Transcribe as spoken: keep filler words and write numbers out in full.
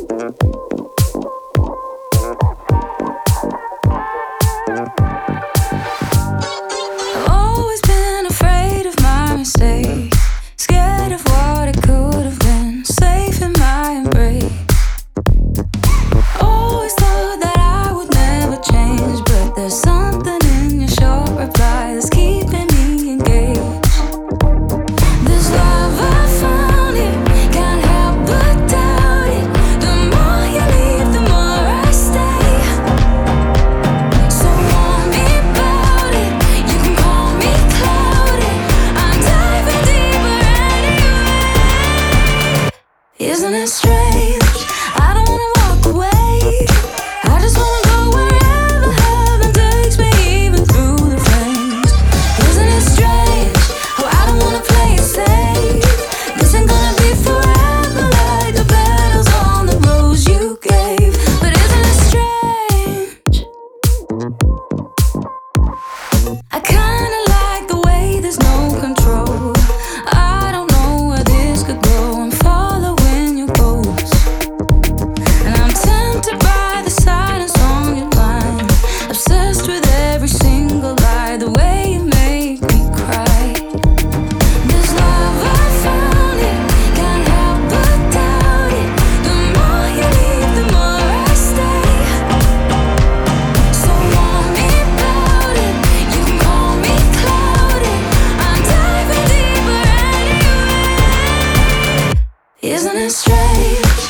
always been afraid of my mistakes, scared of what it could have been, safe in my embrace. Always thought that I would never change, but there's something in your short reply that's keeping me engaged. This love I found it, can't help but doubt it. The more you leave, the more I stay. So warn me about it, you can call me clouded, I'm diving deeper anyway. Isn't it strange? I don't wanna walk away, I just wanna go wherever heaven takes me, even through the flames. Isn't it strange how I don't wanna play it safe? This ain't gonna be forever like the petals on the rose you gave. But isn't it strange? I kinda like the way there's no control. I don't know where this could go, I'm following your goals. And I'm tempted by the silence on your line, obsessed with every single lie, the way you make me cry. This love I found it, can't help but doubt it. The more you leave, the more I stay. So warn me about it, you can call me clouded, I'm diving deeper anyway. Isn't it strange?